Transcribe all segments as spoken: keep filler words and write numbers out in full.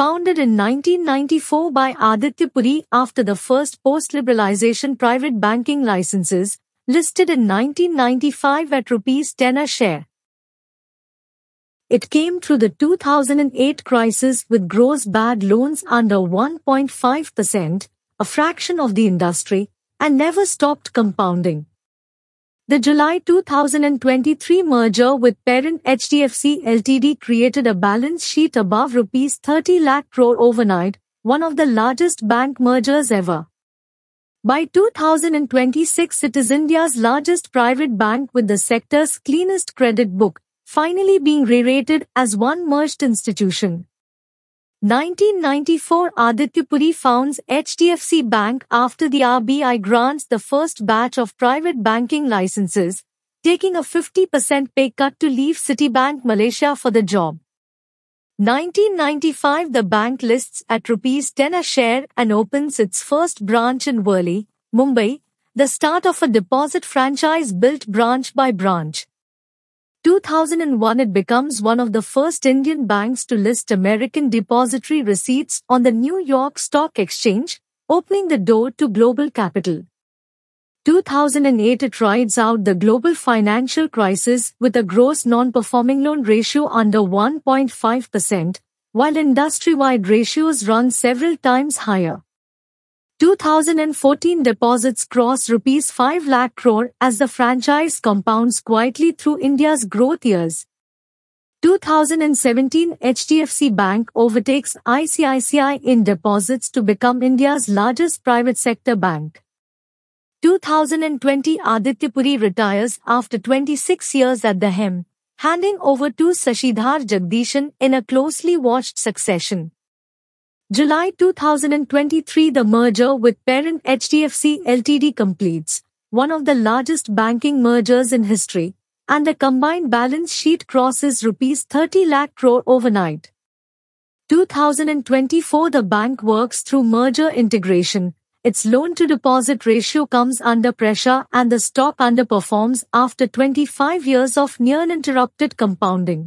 founded in nineteen ninety-four by Aditya Puri after the first post-liberalization private banking licenses, listed in nineteen ninety-five at rupees ten a share. It came through the two thousand eight crisis with gross bad loans under one point five percent, a fraction of the industry, and never stopped compounding. The July two thousand twenty-three merger with parent H D F C Limited created a balance sheet above rupees thirty lakh crore overnight, one of the largest bank mergers ever. By two thousand twenty-six, it is India's largest private bank with the sector's cleanest credit book, finally being re-rated as one merged institution. nineteen ninety-four Aditya Puri founds H D F C Bank after the R B I grants the first batch of private banking licenses, taking a fifty percent pay cut to leave Citibank Malaysia for the job. nineteen ninety-five The bank lists at rupees ten a share and opens its first branch in Worli, Mumbai, the start of a deposit franchise built branch by branch. two thousand one It becomes one of the first Indian banks to list American depository receipts on the New York Stock Exchange, opening the door to global capital. two thousand eight It rides out the global financial crisis with a gross non-performing loan ratio under one point five percent, while industry-wide ratios run several times higher. two thousand fourteen Deposits cross rupees five lakh crore as the franchise compounds quietly through India's growth years. two thousand seventeen H D F C Bank overtakes I C I C I in deposits to become India's largest private sector bank. two thousand twenty Aditya Puri retires after twenty-six years at the helm, handing over to Sashidhar Jagdishan in a closely watched succession. July two thousand twenty-three The merger with parent H D F C Limited completes, one of the largest banking mergers in history, and the combined balance sheet crosses rupees thirty lakh crore overnight. two thousand twenty-four The bank works through merger integration, its loan-to-deposit ratio comes under pressure and the stock underperforms after twenty-five years of near-uninterrupted compounding.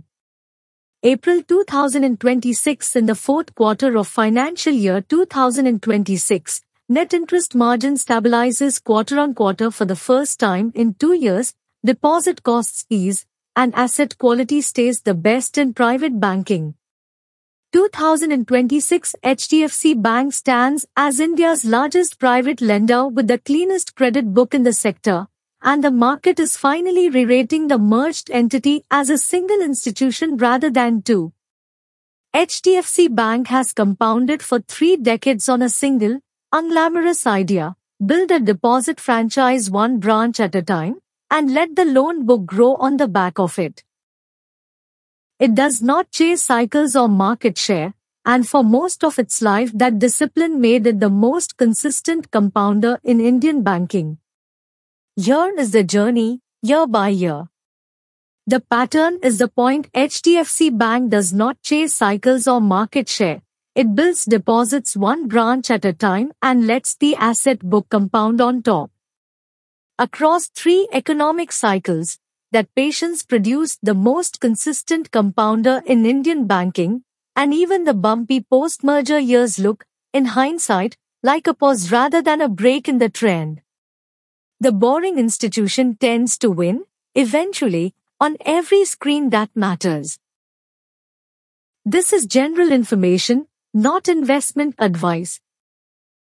April two thousand twenty-six In the fourth quarter of financial year two thousand twenty-six, net interest margin stabilizes quarter-on-quarter for the first time in two years, deposit costs ease, and asset quality stays the best in private banking. two thousand twenty-six H D F C Bank stands as India's largest private lender with the cleanest credit book in the sector, and the market is finally re-rating the merged entity as a single institution rather than two. H D F C Bank has compounded for three decades on a single, unglamorous idea: build a deposit franchise one branch at a time, and let the loan book grow on the back of it. It does not chase cycles or market share, and for most of its life that discipline made it the most consistent compounder in Indian banking. Here is the journey, year by year. The pattern is the point: H D F C Bank does not chase cycles or market share. It builds deposits one branch at a time and lets the asset book compound on top. Across three economic cycles, that patience produced the most consistent compounder in Indian banking, and even the bumpy post-merger years look, in hindsight, like a pause rather than a break in the trend. The boring institution tends to win, eventually, on every screen that matters. This is general information, not investment advice.